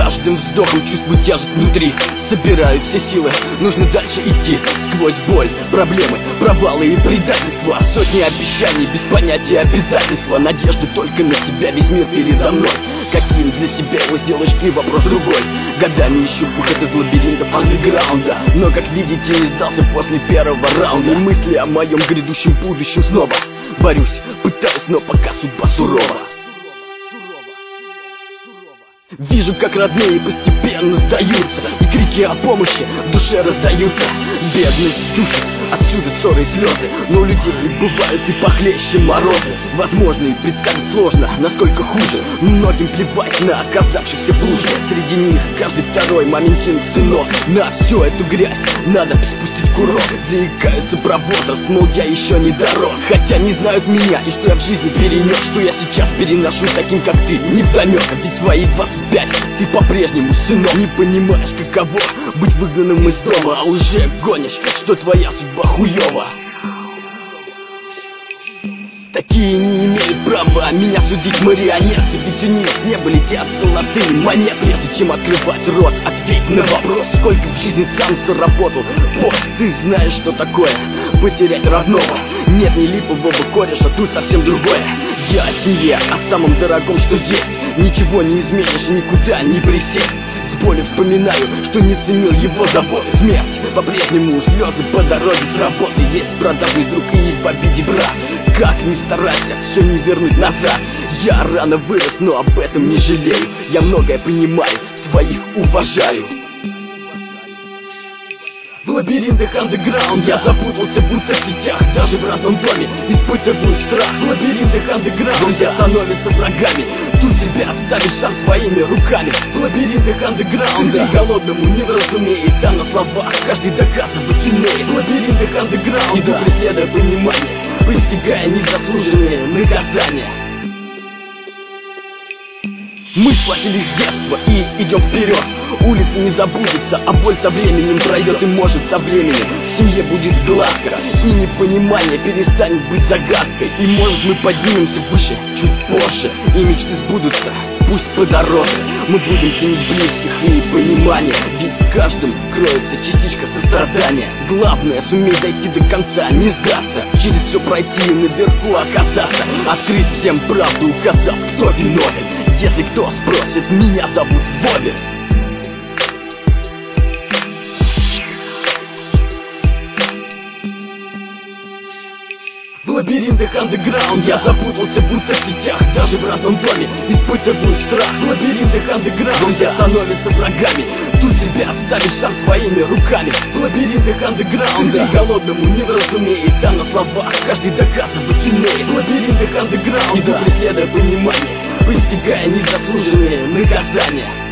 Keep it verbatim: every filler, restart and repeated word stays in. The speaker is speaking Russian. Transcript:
каждым вздохом чувствую тяжесть внутри. Собираю все силы, нужно дальше идти. Сквозь боль, проблемы, провалы и предательства. Сотни обещаний, без понятия обязательства. Надежды только на себя, весь мир передо мной. Каким для себя его сделаешь ты, вопрос другой. Годами ищу выход из лабиринтов андеграунда, но, как видите, не сдался после первого раунда. Мысли о моем грядущем будущем снова борюсь, пытаюсь, но пока судьба сурова. Вижу, как родные постепенно сдаются, и крики о помощи в душе раздаются. Бедность душит, отсюда ссоры и слезы, но у людей бывают и похлеще морозы. Возможно, и представить сложно, насколько хуже. Многим плевать на оказавшихся в луже. Среди них каждый второй маменькин сынок. На всю эту грязь надо спустить курок. Заикаются про возраст, мол, я еще не дорос. Хотя не знают меня и что я в жизни перенес, что я сейчас переношу таким, как ты, невдомек. Ведь свои двадцать пять ты по-прежнему, сынок, не понимаешь, каково быть выгнанным из дома, а уже гонишь, что твоя судьба хуёва. Такие не имеют права меня судить марионетки, ведь у них с неба летят золотые монеты. Прежде чем открывать рот, ответь на вопрос, сколько в жизни сам заработал. Босс, ты знаешь, что такое потерять родного. Нет ни липового кореша, тут совсем другое. Я о семье, о самом дорогом, что есть. Ничего не изменишь, никуда не присесть. С болью вспоминаю, что не ценил его заботы. Смерть по-прежнему, слезы по дороге с работы. Есть продажный друг и не в обиде брат. Как ни старайся, все не вернуть назад. Я рано вырос, но об этом не жалею. Я многое понимаю, своих уважаю. В лабиринтах андеграунд я запутался, будто в сетях. Даже в родном доме испытываю страх. В лабиринтах андеграунд друзья становятся врагами. Тут себя оставишь сам своими руками. В лабиринтах андеграунда голодному не вразумеет, а на словах каждый доказывает сильнее. В лабиринтах андеграунда иду преследуя понимание, постигая незаслуженные наказания. Мы схватились с детства и идем вперед. Улица не забудется, а боль со временем пройдет. И может со временем в семье будет гладко, и непонимание перестанет быть загадкой. И может мы поднимемся выше чуть позже, и мечты сбудутся, пусть по дороге. Мы будем ценить близких и понимание, ведь в каждом кроется частичка сострадания. Главное суметь дойти до конца, не сдаться, через все пройти и наверху оказаться. Открыть всем правду, указав, кто виновен. Если кто спросит, меня зовут Вове. В лабиринтах андеграунд я запутался, будто в сетях. Даже в родном доме испытываю страх. В лабиринтах андеграунд друзья становятся врагами. Тут себя оставишь сам своими руками. В лабиринтах андеграунда голодному не вразумеет, а на словах каждый доказывает сильнее. В лабиринтах андеграунда иду преследуя понимание, постигая незаслуженные наказания.